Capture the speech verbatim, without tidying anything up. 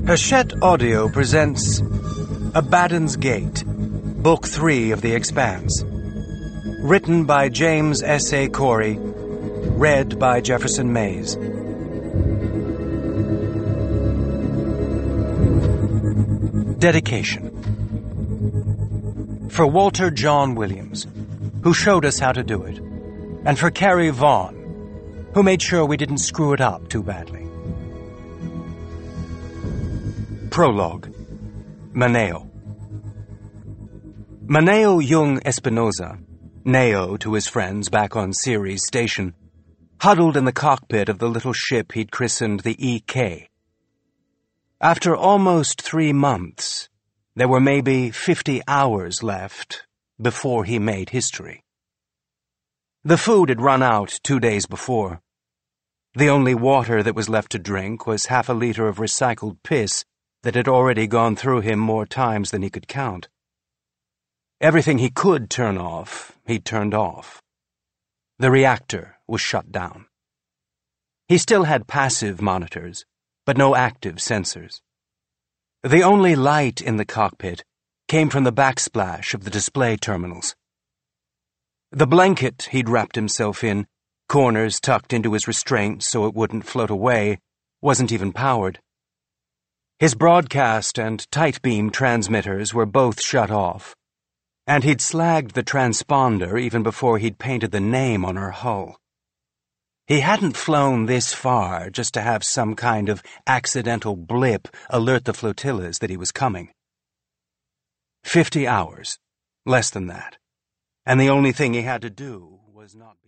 Hachette Audio presents Abaddon's Gate, Book three of The Expanse. Written by James S A Corey, read by Jefferson Mays. Dedication. For Walter John Williams, who showed us how to do it, and for Carrie Vaughn, who made sure we didn't screw it up too badly. Prologue. Maneo. Maneo Jung Espinosa, Neo to his friends back on Ceres Station, huddled in the cockpit of the little ship he'd christened the E K. After almost three months, there were maybe fifty hours left before he made history. The food had run out two days before. The only water that was left to drink was half a liter of recycled piss that had already gone through him more times than he could count. Everything he could turn off, he'd turned off. The reactor was shut down. He still had passive monitors, but no active sensors. The only light in the cockpit came from the backsplash of the display terminals. The blanket he'd wrapped himself in, corners tucked into his restraint so it wouldn't float away, wasn't even powered. His broadcast and tight beam transmitters were both shut off, and he'd slagged the transponder even before he'd painted the name on her hull. He hadn't flown this far just to have some kind of accidental blip alert the flotillas that he was coming. Fifty hours, less than that, and the only thing he had to do was not